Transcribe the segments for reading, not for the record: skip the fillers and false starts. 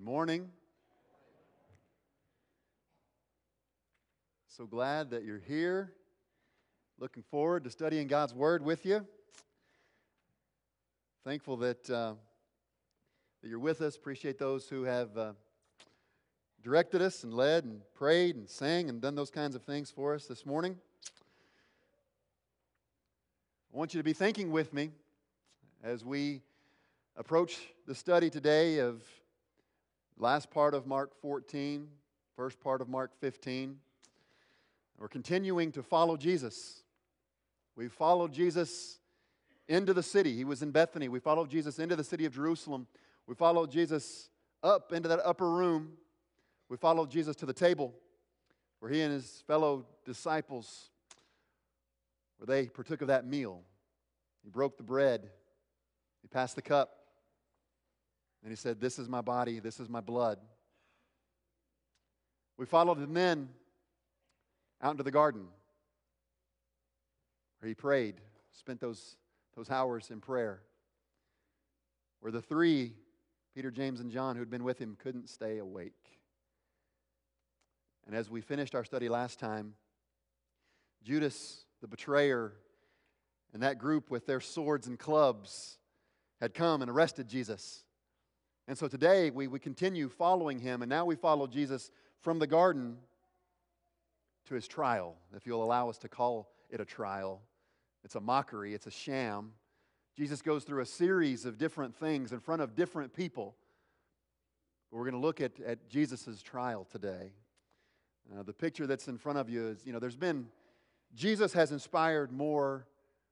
Good morning. So glad that you're here. Looking forward to studying God's Word with you. Thankful that you're with us. Appreciate those who have directed us and led and prayed and sang and done those kinds of things for us this morning. I want you to be thinking with me as we approach the study today of the last part of Mark 14, first part of Mark 15. We're continuing to follow Jesus. We followed Jesus into the city. He was in Bethany. We followed Jesus into the city of Jerusalem. We followed Jesus up into that upper room. We followed Jesus to the table where he and his fellow disciples, where they partook of that meal. He broke the bread. He passed the cup. And he said, "This is my body. This is my blood." We followed him then out into the garden where he prayed, spent those hours in prayer, where the three, Peter, James, and John, who had been with him, couldn't stay awake. And as we finished our study last time, Judas, the betrayer, and that group with their swords and clubs had come and arrested Jesus. And so today we continue following him, and now we follow Jesus from the garden to his trial, if you'll allow us to call it a trial. It's a mockery, it's a sham. Jesus goes through a series of different things in front of different people. We're going to look at Jesus' trial today. The picture that's in front of you is, Jesus has inspired more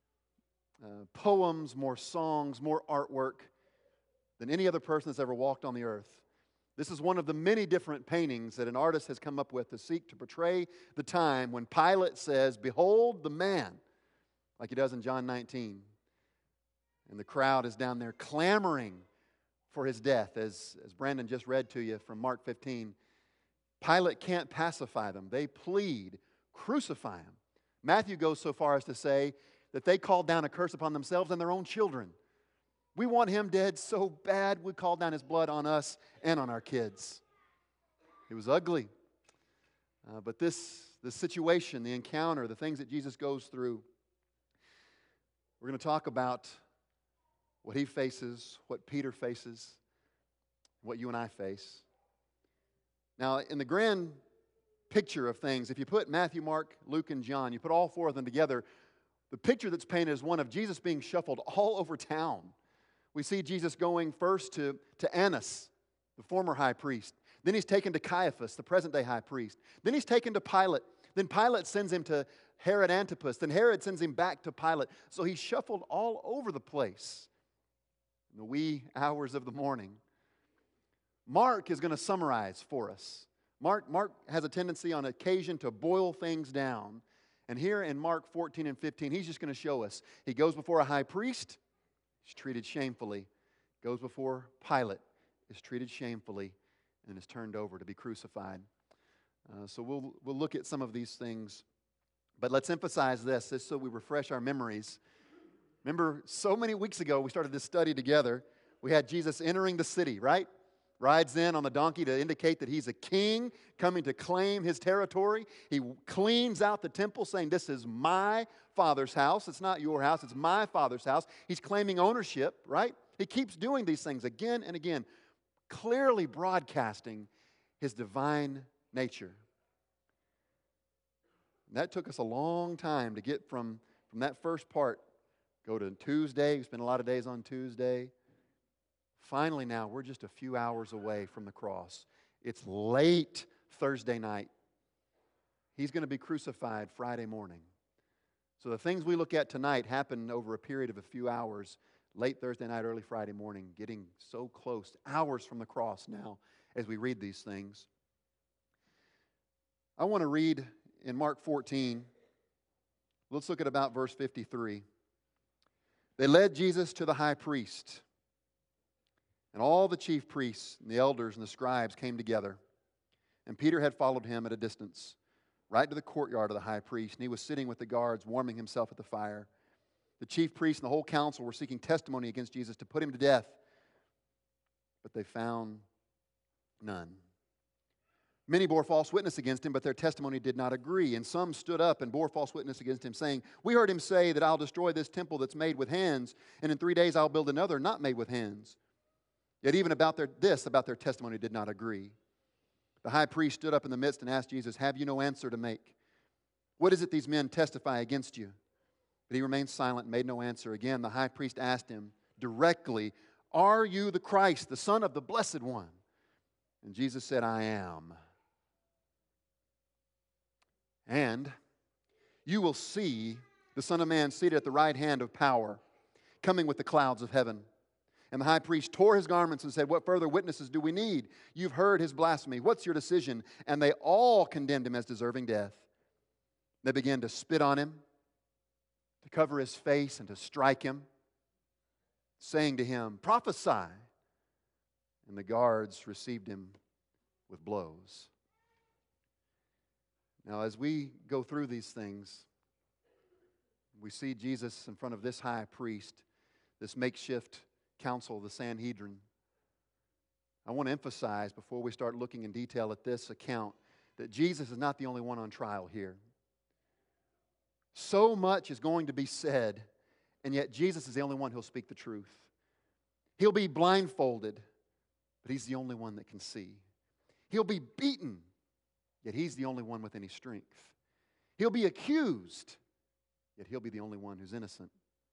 poems, more songs, more artwork than any other person that's ever walked on the earth. This is one of the many different paintings that an artist has come up with to seek to portray the time when Pilate says, "Behold the man," like he does in John 19. And the crowd is down there clamoring for his death, as Brandon just read to you from Mark 15. Pilate can't pacify them. They plead, "Crucify him." Matthew goes so far as to say that they called down a curse upon themselves and their own children. We want him dead so bad we call down his blood on us and on our kids. It was ugly. But this situation, the encounter, the things that Jesus goes through, we're going to talk about what he faces, what Peter faces, what you and I face. Now, in the grand picture of things, if you put Matthew, Mark, Luke, and John, you put all four of them together, the picture that's painted is one of Jesus being shuffled all over town. We see Jesus going first to Annas, the former high priest. Then he's taken to Caiaphas, the present-day high priest. Then he's taken to Pilate. Then Pilate sends him to Herod Antipas. Then Herod sends him back to Pilate. So he's shuffled all over the place in the wee hours of the morning. Mark is going to summarize for us. Mark has a tendency on occasion to boil things down. And here in Mark 14 and 15, he's just going to show us. He goes before a high priest. He's treated shamefully. Goes before Pilate. Is treated shamefully and is turned over to be crucified. So we'll look at some of these things. But let's emphasize this so we refresh our memories. Remember, so many weeks ago, we started this study together. We had Jesus entering the city, right? Rides in on the donkey to indicate that he's a king coming to claim his territory. He cleans out the temple saying, "This is my Father's house. It's not your house. It's my Father's house." He's claiming ownership, right? He keeps doing these things again and again, clearly broadcasting his divine nature. And that took us a long time to get from that first part. Go to Tuesday. We spent a lot of days on Tuesday. Finally now, we're just a few hours away from the cross. It's late Thursday night. He's going to be crucified Friday morning. So the things we look at tonight happen over a period of a few hours, late Thursday night, early Friday morning, getting so close, hours from the cross now as we read these things. I want to read in Mark 14. Let's look at about verse 53. They led Jesus to the high priest. And all the chief priests and the elders and the scribes came together. And Peter had followed him at a distance, right to the courtyard of the high priest. And he was sitting with the guards, warming himself at the fire. The chief priests and the whole council were seeking testimony against Jesus to put him to death. But they found None. Many bore false witness against him, but their testimony did not agree. And some stood up and bore false witness against him, saying, "We heard him say that I'll destroy this temple that's made with hands, and in 3 days I'll build another not made with hands." Yet even about their testimony did not agree. The high priest stood up in the midst and asked Jesus, "Have you no answer to make? What is it these men testify against you?" But he remained silent and made no answer. Again, the high priest asked him directly, "Are you the Christ, the Son of the Blessed One?" And Jesus said, "I am. And you will see the Son of Man seated at the right hand of power, coming with the clouds of heaven." And the high priest tore his garments and said, "What further witnesses do we need? You've heard his blasphemy. What's your decision?" And they all condemned him as deserving death. They began to spit on him, to cover his face, and to strike him, saying to him, "Prophesy." And the guards received him with blows. Now, as we go through these things, we see Jesus in front of this high priest, this makeshift council, the Sanhedrin. I want to emphasize before we start looking in detail at this account that Jesus is not the only one on trial here. So much is going to be said, and yet Jesus is the only one who'll speak the truth. He'll be blindfolded, but he's the only one that can see. He'll be beaten, yet he's the only one with any strength. He'll be accused, yet he'll be the only one who's innocent.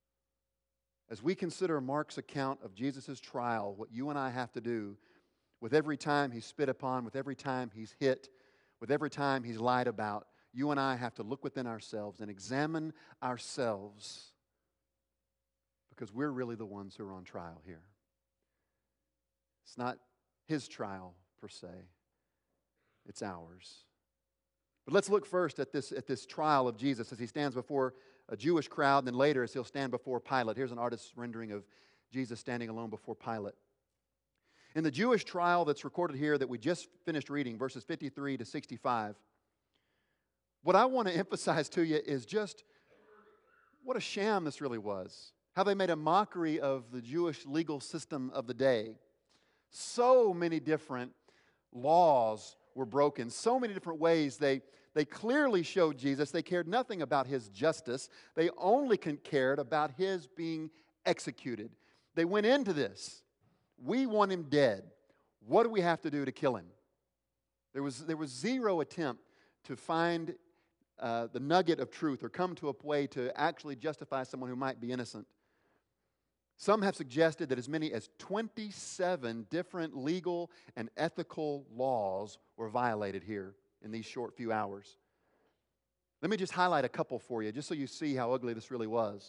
As we consider Mark's account of Jesus' trial, what you and I have to do with every time he's spit upon, with every time he's hit, with every time he's lied about, you and I have to look within ourselves and examine ourselves, because we're really the ones who are on trial here. It's not his trial per se. It's ours. But let's look first at this trial of Jesus as he stands before a Jewish crowd, and then later as he'll stand before Pilate. Here's an artist's rendering of Jesus standing alone before Pilate. In the Jewish trial that's recorded here that we just finished reading, verses 53 to 65, what I want to emphasize to you is just what a sham this really was. How they made a mockery of the Jewish legal system of the day. So many different laws were broken. So many different ways they clearly showed Jesus they cared nothing about his justice. They only cared about his being executed. They went into this. We want him dead. What do we have to do to kill him? There was zero attempt to find the nugget of truth or come to a way to actually justify someone who might be innocent. Some have suggested that as many as 27 different legal and ethical laws were violated here in these short few hours. Let me just highlight a couple for you, just so you see how ugly this really was.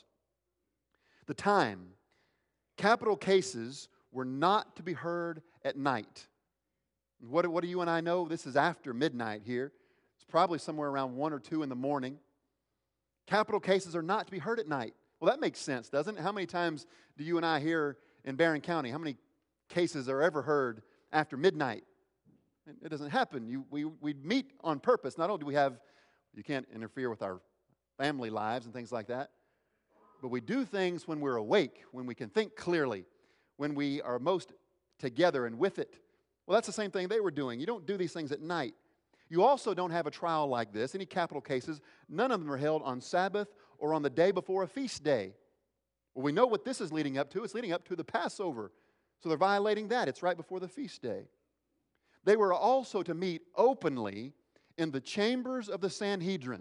The time. Capital cases were not to be heard at night. What do you and I know? This is after midnight here. It's probably somewhere around 1 or 2 in the morning. Capital cases are not to be heard at night. Well, that makes sense, doesn't it? How many times do you and I hear in Barron County, how many cases are ever heard after midnight? It doesn't happen. We meet on purpose. Not only do we have, you can't interfere with our family lives and things like that, but we do things when we're awake, when we can think clearly, when we are most together and with it. Well, that's the same thing they were doing. You don't do these things at night. You also don't have a trial like this, any capital cases. None of them are held on Sabbath or on the day before a feast day. Well, we know what this is leading up to. It's leading up to the Passover. So they're violating that. It's right before the feast day. They were also to meet openly in the chambers of the Sanhedrin,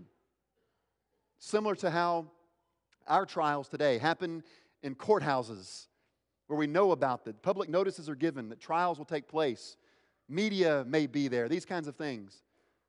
similar to how our trials today happen in courthouses where we know about that. Public notices are given that trials will take place. Media may be there, these kinds of things.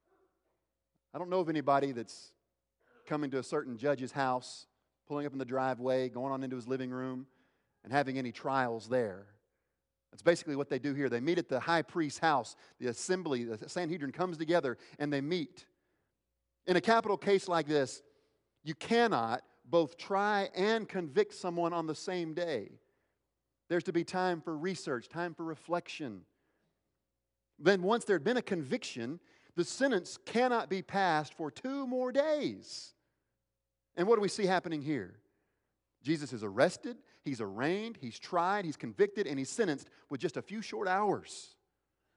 I don't know of anybody that's coming to a certain judge's house, pulling up in the driveway, going on into his living room, and having any trials there. That's basically what they do here. They meet at the high priest's house. The assembly, the Sanhedrin comes together, and they meet. In a capital case like this, you cannot both try and convict someone on the same day. There's to be time for research, time for reflection. Then once there had been a conviction, the sentence cannot be passed for 2 more days. And what do we see happening here? Jesus is arrested, he's arraigned, he's tried, he's convicted, and he's sentenced with just a few short hours.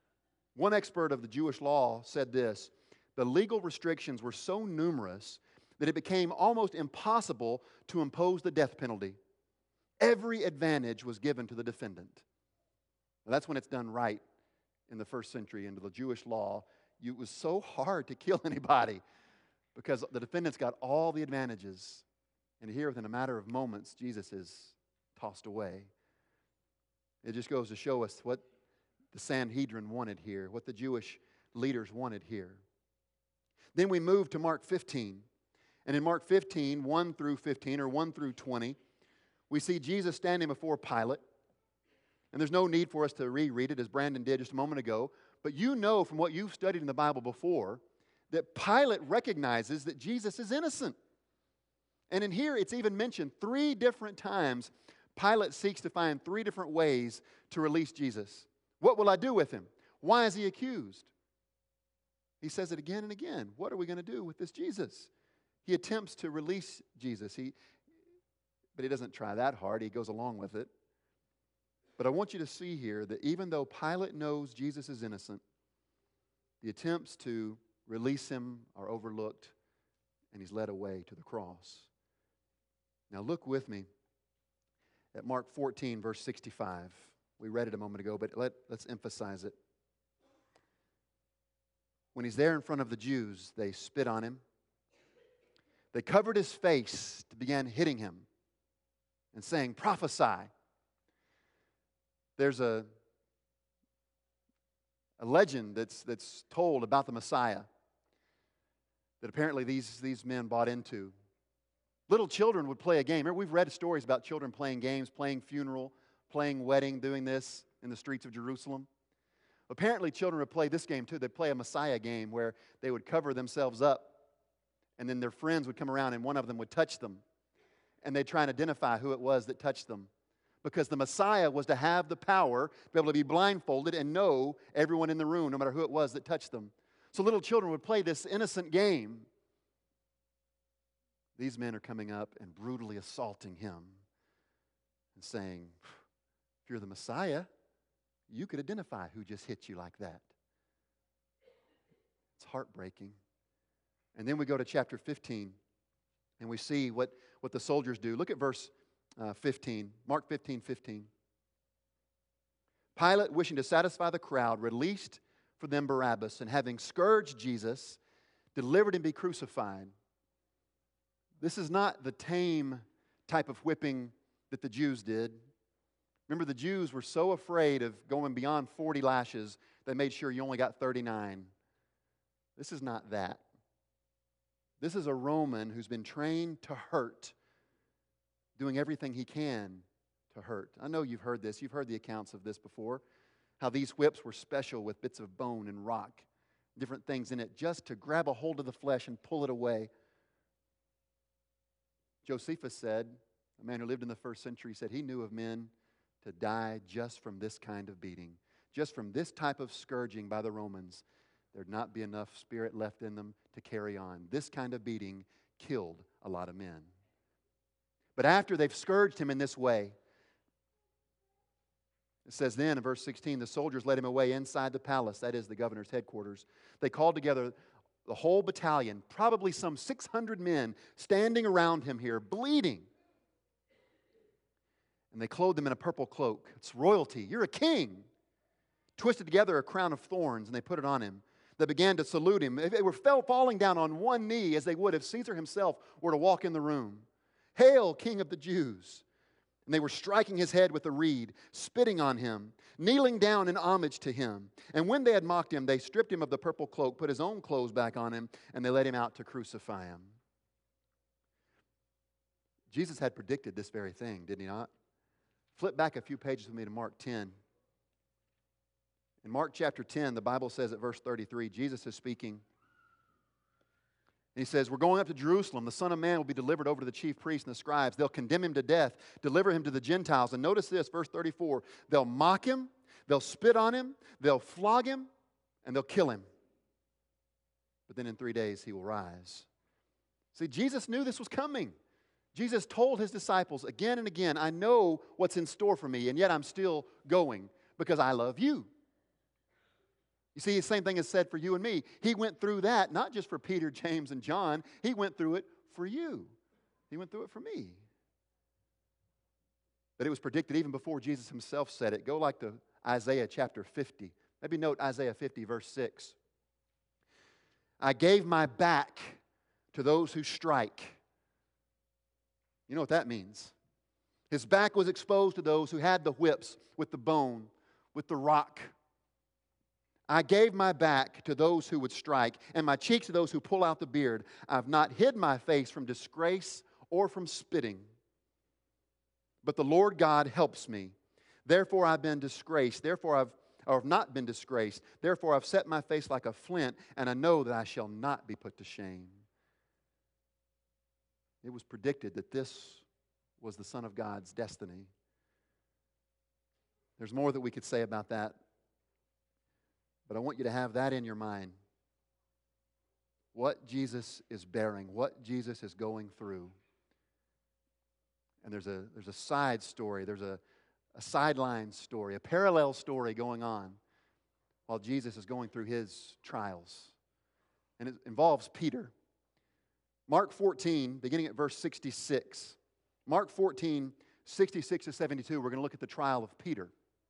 One expert of the Jewish law said this: the legal restrictions were so numerous that it became almost impossible to impose the death penalty. Every advantage was given to the defendant. Now, that's when it's done right in the first century. Under the Jewish law, it was so hard to kill anybody because the defendants got all the advantages. And here, within a matter of moments, Jesus is tossed away. It just goes to show us what the Sanhedrin wanted here, what the Jewish leaders wanted here. Then we move to Mark 15. And in Mark 15, 1 through 15, or 1 through 20, we see Jesus standing before Pilate. And there's no need for us to reread it, as Brandon did just a moment ago. But you know from what you've studied in the Bible before that Pilate recognizes that Jesus is innocent. And in here, it's even mentioned 3 different times. Pilate seeks to find 3 different ways to release Jesus. What will I do with him? Why is he accused? He says it again and again. What are we going to do with this Jesus? He attempts to release Jesus, but he doesn't try that hard. He goes along with it. But I want you to see here that even though Pilate knows Jesus is innocent, the attempts to release him are overlooked, and he's led away to the cross. Now look with me at Mark 14, verse 65. We read it a moment ago, but let's emphasize it. When he's there in front of the Jews, they spit on him. They covered his face to begin hitting him and saying, "Prophesy." There's a legend that's told about the Messiah that apparently these men bought into. Little children would play a game. Remember, we've read stories about children playing games, playing funeral, playing wedding, doing this in the streets of Jerusalem. Apparently, children would play this game too. They'd play a Messiah game where they would cover themselves up, and then their friends would come around and one of them would touch them. And they'd try and identify who it was that touched them. Because the Messiah was to have the power to be able to be blindfolded and know everyone in the room, no matter who it was that touched them. So little children would play this innocent game. These men are coming up and brutally assaulting him and saying, "If you're the Messiah, you could identify who just hit you like that." It's heartbreaking. And then we go to chapter 15, and we see what the soldiers do. Look at verse 15, Mark 15, 15. Pilate, wishing to satisfy the crowd, released for them Barabbas, and having scourged Jesus, delivered him to be crucified. This is not the tame type of whipping that the Jews did. Remember, the Jews were so afraid of going beyond 40 lashes, they made sure you only got 39. This is not that. This is a Roman who's been trained to hurt, doing everything he can to hurt. I know you've heard this. You've heard the accounts of this before, how these whips were special with bits of bone and rock, different things in it, just to grab a hold of the flesh and pull it away. Josephus said, a man who lived in the first century, said he knew of men to die just from this kind of beating, just from this type of scourging by the Romans. There'd not be enough spirit left in them to carry on. This kind of beating killed a lot of men. But after they've scourged him in this way, it says then in verse 16, the soldiers led him away inside the palace, that is the governor's headquarters. They called together the whole battalion, probably some 600 men standing around him here, bleeding. And they clothed him in a purple cloak. It's royalty. You're a king. Twisted together a crown of thorns, and they put it on him. They began to salute him. They were falling down on one knee as they would if Caesar himself were to walk in the room. "Hail, King of the Jews!" And they were striking his head with a reed, spitting on him, kneeling down in homage to him. And when they had mocked him, they stripped him of the purple cloak, put his own clothes back on him, and they led him out to crucify him. Jesus had predicted this very thing, did he not? Flip back a few pages with me to Mark 10. In Mark chapter 10, the Bible says at verse 33, Jesus is speaking. And he says, "We're going up to Jerusalem. The Son of Man will be delivered over to the chief priests and the scribes. They'll condemn him to death, deliver him to the Gentiles." And notice this, verse 34. They'll mock him, they'll spit on him, they'll flog him, and they'll kill him. But then in 3 days he will rise. See, Jesus knew this was coming. Jesus told his disciples again and again, "I know what's in store for me, and yet I'm still going because I love you." You You see, the same thing is said for you and me. He went through that, not just for Peter, James, and John. He went through it for you. He went through it for me. But it was predicted even before Jesus himself said it. Go like to Isaiah chapter 50. Maybe note Isaiah 50, verse 6. I gave my back to those who strike. You know what that means. His back was exposed to those who had the whips with the bone, with the rock. I gave my back to those who would strike, and my cheeks to those who pull out the beard. I've not hid my face from disgrace or from spitting. But the Lord God helps me. Therefore I've been disgraced. Therefore I've not been disgraced. Therefore I've set my face like a flint, and I know that I shall not be put to shame. It was predicted that this was the Son of God's destiny. There's more that we could say about that, but I want you to have that in your mind. What Jesus is bearing, what Jesus is going through. And there's a side story, there's a sideline story, a parallel story going on while Jesus is going through his trials. And it involves Peter. Mark 14, beginning at verse 66. Mark 14, 66 to 72, we're going to look at the trial of Peter.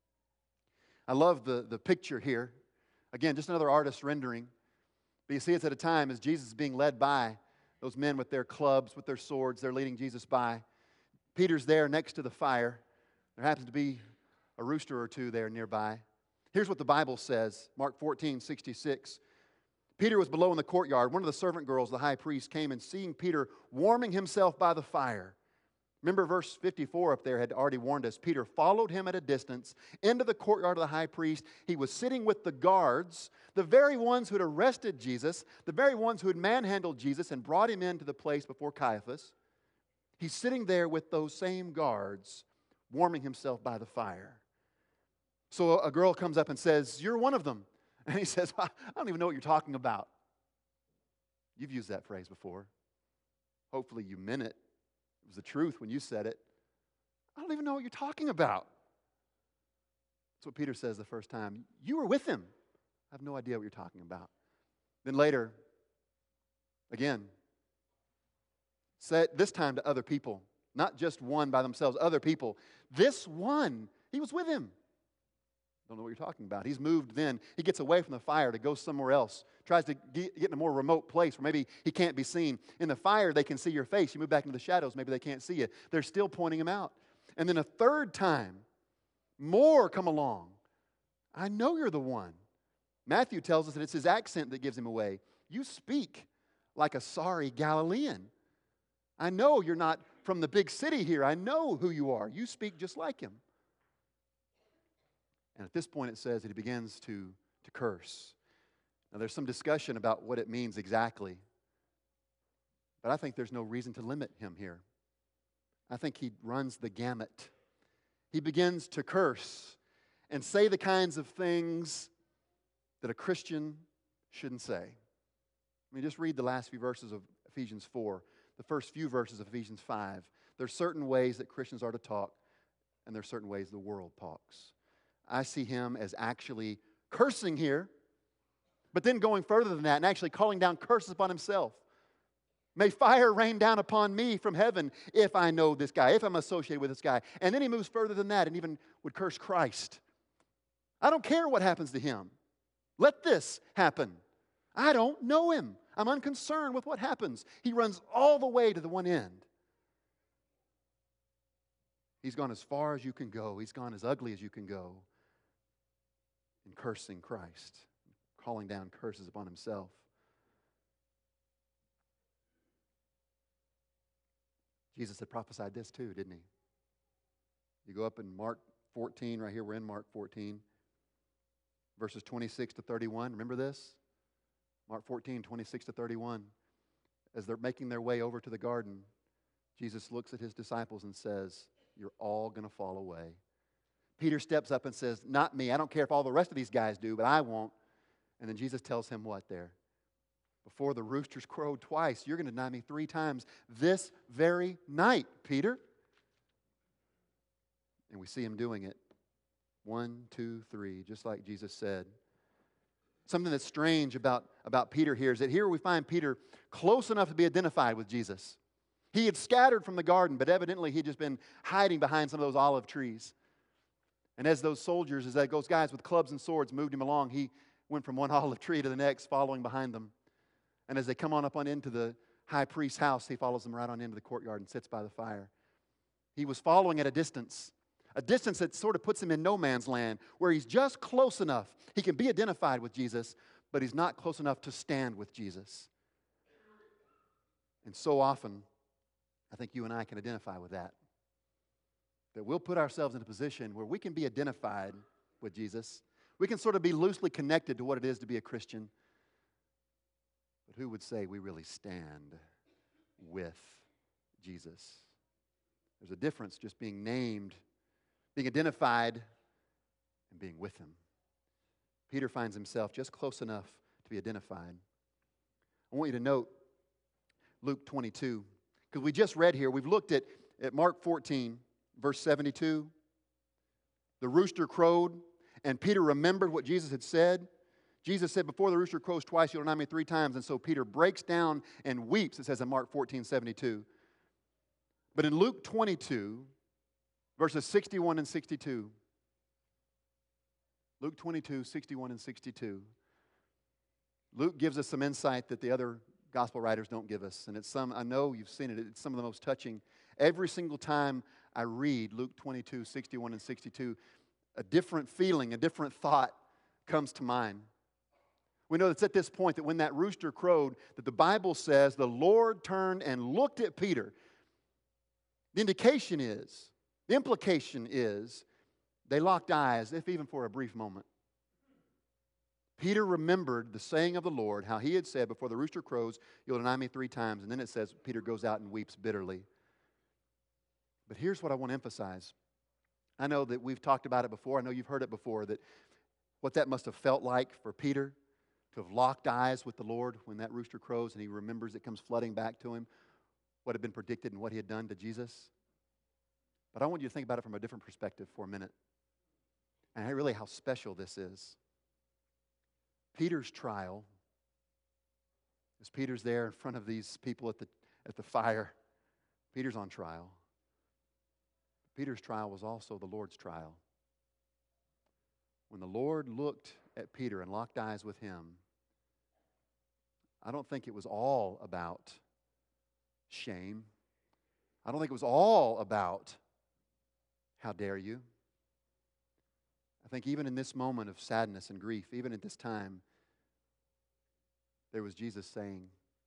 I love the picture here. Again, just another artist's rendering. But you see, it's at a time as Jesus is being led by those men with their clubs, with their swords. They're leading Jesus by. Peter's there next to the fire. There happens to be a rooster or two there nearby. Here's what the Bible says, Mark 14, 66. Peter was below in the courtyard. One of the servant girls, the high priest, came and seeing Peter warming himself by the fire. Remember verse 54 up there had already warned us. Peter followed him at a distance into the courtyard of the high priest. He was sitting with the guards, the very ones who had arrested Jesus, the very ones who had manhandled Jesus and brought him into the place before Caiaphas. He's sitting there with those same guards, warming himself by the fire. So a girl comes up and says, "You're one of them." And he says, "I don't even know what you're talking about." You've used that phrase before. Hopefully you meant it. It was the truth when you said it. "I don't even know what you're talking about." That's what Peter says the first time. "You were with him." "I have no idea what you're talking about." Then later, again, said this time to other people, not just one by themselves, other people. This one, he was with him. Don't know what you're talking about. He's moved then. He gets away from the fire to go somewhere else. Tries to get in a more remote place where maybe he can't be seen. In the fire, they can see your face. You move back into the shadows, maybe they can't see you. They're still pointing him out. And then a third time, more come along. "I know you're the one." Matthew tells us that it's his accent that gives him away. "You speak like a sorry Galilean. I know you're not from the big city here. I know who you are. You speak just like him." And at this point it says that he begins to curse. Now there's some discussion about what it means exactly. But I think there's no reason to limit him here. I think he runs the gamut. He begins to curse and say the kinds of things that a Christian shouldn't say. Let me just read the last few verses of Ephesians 4, the first few verses of Ephesians 5. There's certain ways that Christians are to talk, and there's certain ways the world talks. I see him as actually cursing here, but then going further than that and actually calling down curses upon himself. "May fire rain down upon me from heaven if I know this guy, if I'm associated with this guy." And then he moves further than that and even would curse Christ. "I don't care what happens to him. Let this happen. I don't know him. I'm unconcerned with what happens." He runs all the way to the one end. He's gone as far as you can go. He's gone as ugly as you can go in cursing Christ, calling down curses upon himself. Jesus had prophesied this too, didn't he? You go up in Mark 14, right here, we're in Mark 14, verses 26 to 31. Remember this? Mark 14, 26 to 31. As they're making their way over to the garden, Jesus looks at his disciples and says, "You're all going to fall away." Peter steps up and says, "Not me. I don't care if all the rest of these guys do, but I won't." And then Jesus tells him what there? "Before the roosters crowed twice, you're going to deny me 3 times this very night, Peter." And we see him doing it. 1, 2, 3, just like Jesus said. Something that's strange about Peter here is that here we find Peter close enough to be identified with Jesus. He had scattered from the garden, but evidently he'd just been hiding behind some of those olive trees. And as those soldiers, as those guys with clubs and swords moved him along, he went from one olive tree to the next, following behind them. And as they come on up on into the high priest's house, he follows them right on into the courtyard and sits by the fire. He was following at a distance that sort of puts him in no man's land, where he's just close enough. He can be identified with Jesus, but he's not close enough to stand with Jesus. And so often, I think you and I can identify with that. That we'll put ourselves in a position where we can be identified with Jesus. We can sort of be loosely connected to what it is to be a Christian. But who would say we really stand with Jesus? There's a difference just being named, being identified, and being with Him. Peter finds himself just close enough to be identified. I want you to note Luke 22, because we just read here, we've looked at Mark 14, verse 72. The rooster crowed, and Peter remembered what Jesus had said. Jesus said, before the rooster crows twice, you'll deny me 3 times. And so Peter breaks down and weeps, it says in Mark 14, 72. But in Luke 22, verses 61 and 62, Luke 22, 61 and 62, Luke gives us some insight that the other gospel writers don't give us. And I know you've seen it, it's some of the most touching. Every single time I read Luke 22, 61 and 62, a different feeling, a different thought comes to mind. We know it's at this point that when that rooster crowed, that the Bible says the Lord turned and looked at Peter. The implication is, they locked eyes, if even for a brief moment. Peter remembered the saying of the Lord, how He had said, before the rooster crows, you'll deny me 3 times. And then it says, Peter goes out and weeps bitterly. But here's what I want to emphasize. I know that we've talked about it before. I know you've heard it before, that what that must have felt like for Peter to have locked eyes with the Lord when that rooster crows and he remembers it comes flooding back to him, what had been predicted and what he had done to Jesus. But I want you to think about it from a different perspective for a minute. And really how special this is. Peter's trial, as Peter's there in front of these people at the fire, Peter's on trial. Peter's trial was also the Lord's trial. When the Lord looked at Peter and locked eyes with him, I don't think it was all about shame. I don't think it was all about, how dare you? I think even in this moment of sadness and grief, even at this time, there was Jesus saying,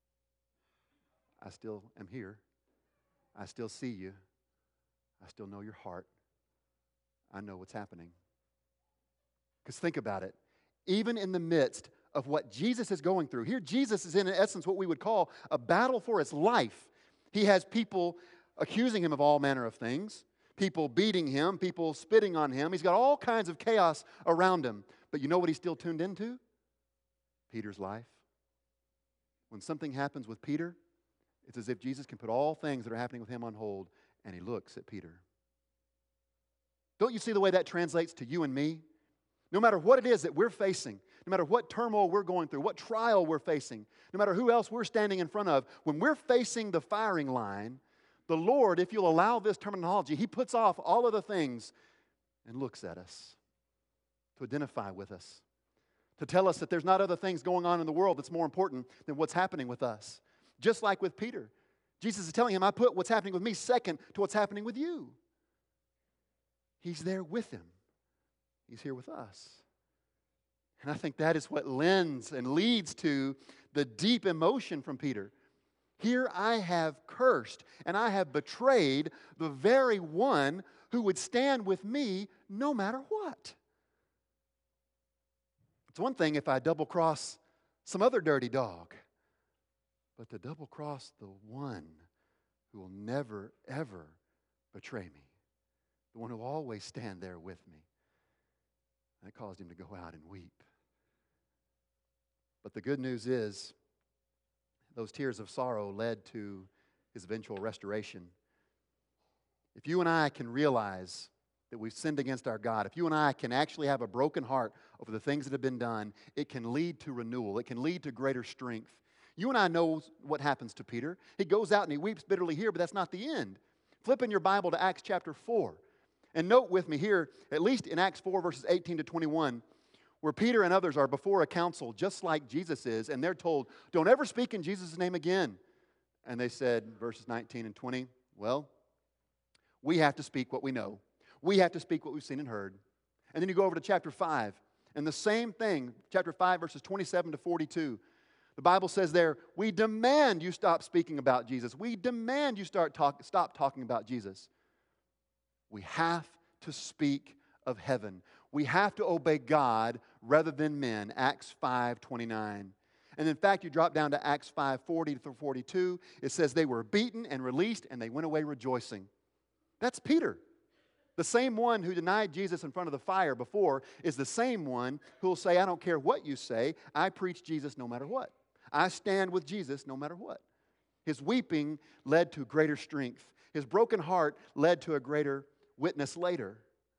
I still am here. I still see you. I still know your heart. I know what's happening. Because think about it. Even in the midst of what Jesus is going through, here Jesus is in essence what we would call a battle for his life. He has people accusing him of all manner of things, people beating him, people spitting on him. He's got all kinds of chaos around him. But you know what he's still tuned into? Peter's life. When something happens with Peter, it's as if Jesus can put all things that are happening with him on hold, and he looks at Peter. Don't you see the way that translates to you and me? No matter what it is that we're facing, no matter what turmoil we're going through, what trial we're facing, no matter who else we're standing in front of, when we're facing the firing line, the Lord, if you'll allow this terminology, He puts off all other things and looks at us to identify with us, to tell us that there's not other things going on in the world that's more important than what's happening with us. Just like with Peter. Jesus is telling him, I put what's happening with me second to what's happening with you. He's there with him. He's here with us. And I think that is what lends and leads to the deep emotion from Peter. Here I have cursed and I have betrayed the very one who would stand with me no matter what. It's one thing if I double-cross some other dirty dog, but to double-cross the one who will never, ever betray me, the one who will always stand there with me. And it caused him to go out and weep. But the good news is, those tears of sorrow led to his eventual restoration. If you and I can realize that we've sinned against our God, if you and I can actually have a broken heart over the things that have been done, it can lead to renewal. It can lead to greater strength. You and I know what happens to Peter. He goes out and he weeps bitterly here, but that's not the end. Flip in your Bible to Acts chapter 4. And note with me here, at least in Acts 4, verses 18 to 21, where Peter and others are before a council, just like Jesus is, and they're told, don't ever speak in Jesus' name again. And they said, verses 19 and 20, well, we have to speak what we know. We have to speak what we've seen and heard. And then you go over to chapter 5, and the same thing, chapter 5, verses 27 to 42. The Bible says there, we demand you stop speaking about Jesus. We demand you stop talking about Jesus. We have to speak of heaven. We have to obey God rather than men, Acts 5:29. And in fact, you drop down to Acts 5:40 through 42, it says they were beaten and released and they went away rejoicing. That's Peter. The same one who denied Jesus in front of the fire before is the same one who will say, I don't care what you say, I preach Jesus no matter what. I stand with Jesus no matter what. His weeping led to greater strength. His broken heart led to a greater witness later.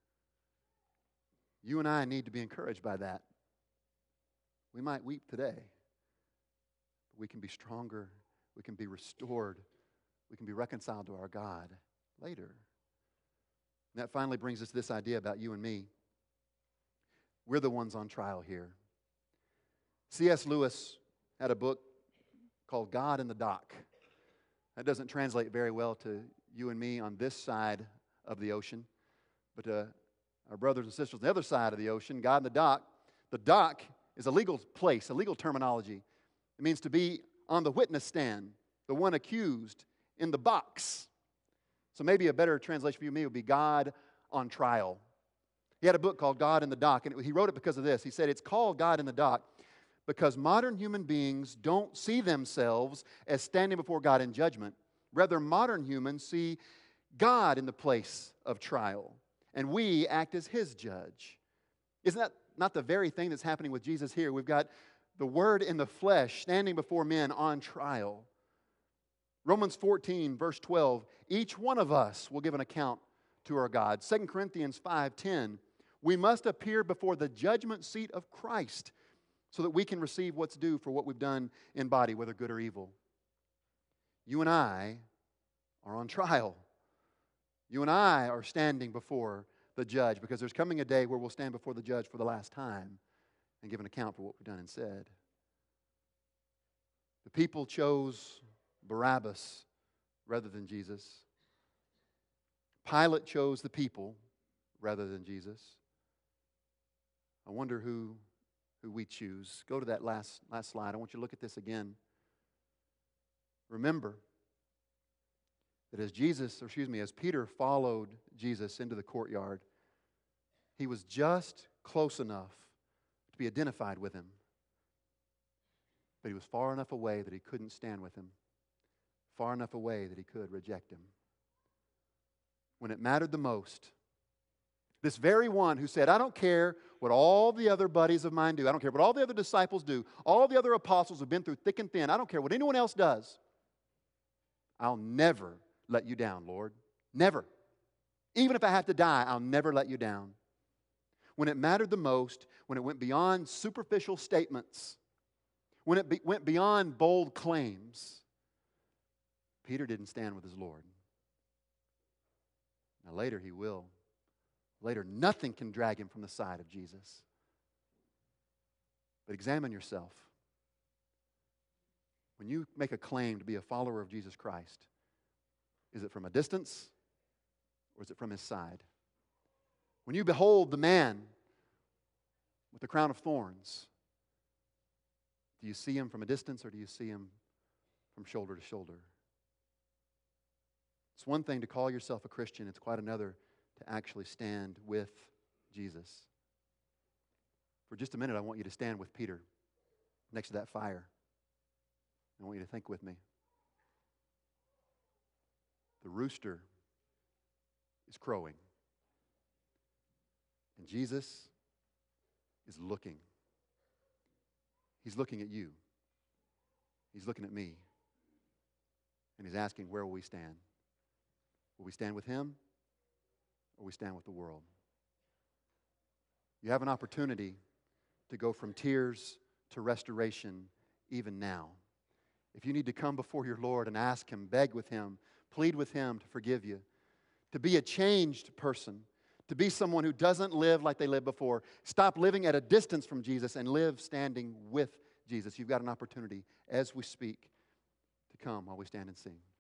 You and I need to be encouraged by that. We might weep today, but we can be stronger, we can be restored, we can be reconciled to our God later. And that finally brings us to this idea about you and me. We're the ones on trial here. C.S. Lewis had a book called God in the Dock. That doesn't translate very well to you and me on this side of the ocean, but our brothers and sisters on the other side of the ocean, God in the dock is a legal place, a legal terminology. It means to be on the witness stand, the one accused in the box. So maybe a better translation for you and me would be God on trial. He had a book called God in the Dock, and he wrote it because of this. He said it's called God in the Dock because modern human beings don't see themselves as standing before God in judgment. Rather, modern humans see God in the place of trial, and we act as His judge. Isn't that not the very thing that's happening with Jesus here? We've got the Word in the flesh standing before men on trial. Romans 14, verse 12, each one of us will give an account to our God. 2 Corinthians 5:10, we must appear before the judgment seat of Christ so that we can receive what's due for what we've done in body, whether good or evil. You and I are on trial. You and I are standing before the judge because there's coming a day where we'll stand before the judge for the last time and give an account for what we've done and said. The people chose Barabbas rather than Jesus. Pilate chose the people rather than Jesus. I wonder who we choose. Go to that last slide. I want you to look at this again. Remember that as Peter followed Jesus into the courtyard, he was just close enough to be identified with him. But he was far enough away that he couldn't stand with him. Far enough away that he could reject him. When it mattered the most, this very one who said, I don't care what all the other buddies of mine do. I don't care what all the other disciples do. All the other apostles have been through thick and thin. I don't care what anyone else does. I'll never let you down, Lord. Never. Even if I have to die, I'll never let you down. When it mattered the most, when it went beyond superficial statements, when it went beyond bold claims, Peter didn't stand with his Lord. Now later he will. Later, nothing can drag him from the side of Jesus. But examine yourself. When you make a claim to be a follower of Jesus Christ, is it from a distance or is it from His side? When you behold the man with the crown of thorns, do you see him from a distance or do you see him from shoulder to shoulder? It's one thing to call yourself a Christian. It's quite another to actually stand with Jesus. For just a minute, I want you to stand with Peter next to that fire. I want you to think with me. The rooster is crowing. And Jesus is looking. He's looking at you. He's looking at me. And He's asking, where will we stand? Will we stand with Him? or we stand with the world. You have an opportunity to go from tears to restoration even now. If you need to come before your Lord and ask Him, beg with Him, plead with Him to forgive you, to be a changed person, to be someone who doesn't live like they lived before, stop living at a distance from Jesus and live standing with Jesus, you've got an opportunity as we speak to come while we stand and sing.